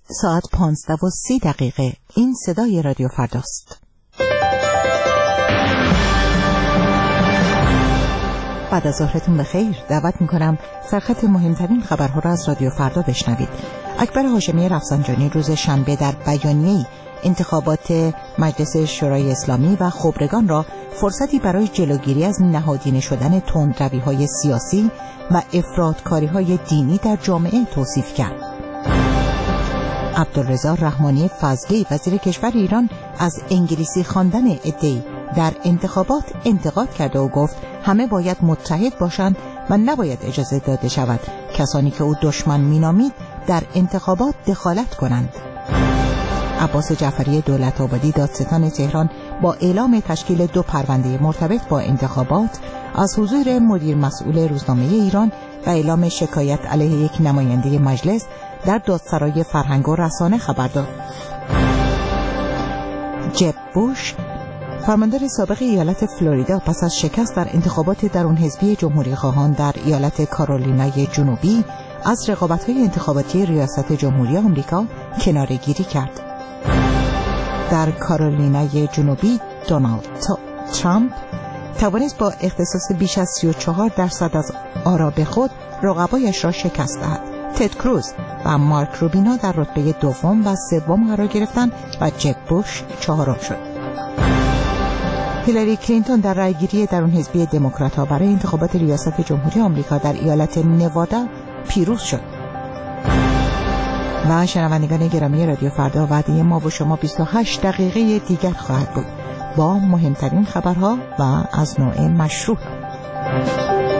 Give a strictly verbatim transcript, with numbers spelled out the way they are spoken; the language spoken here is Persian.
ساعت پانزده و سی دقیقه. این صدای رادیو فرداست. بعد از ظهرتون بخیر. دعوت میکنم سرخط مهمترین خبرها را از رادیو فردا بشنوید. اکبر هاشمی رفسنجانی روز شنبه در بیانیه‌ای انتخابات مجلس شورای اسلامی و خبرگان را فرصتی برای جلوگیری از نهادینه شدن تندروی‌های سیاسی و افراط‌کاری‌های دینی در جامعه توصیف کرد. عبدالرضا رحمانی فضلی وزیر کشور ایران از انگلیسی خواندن عده‌ای در انتخابات انتقاد کرده و گفت همه باید متحد باشند و نباید اجازه داده شود کسانی که او دشمن مینامید در انتخابات دخالت کنند. عباس جعفری دولت‌آبادی دادستان تهران با اعلام تشکیل دو پرونده مرتبط با انتخابات از حضور مدیر مسئول روزنامه ایران و اعلام شکایت علیه یک نماینده مجلس در دادسرای فرهنگ و رسانه خبر داد. جب بوش فرماندار سابق ایالت فلوریدا پس از شکست در انتخابات درون حزبی جمهوری خواهان در ایالت کارولینای جنوبی از رقابت‌های انتخاباتی ریاست جمهوری آمریکا کناره‌گیری کرد. در کارولینای جنوبی دونالد ترامپ توانست با اختصاص بیش از سی و چهار درصد از آرا به خود رقبایش را شکست دهد. تد کروز و مارک روبینو در رتبه دوم و سوم قرار گرفتند و جب بوش چهارم شد. هیلاری کلینتون در رأیگیری درون حزبی دموکرات‌ها برای انتخابات ریاست جمهوری آمریکا در ایالت نوادا پیروز شد. و شنوندگان گرامی رادیو فردا، وعده ما و شما بیست و هشت دقیقه دیگر خواهد بود با مهمترین خبرها و از نوع مشروع.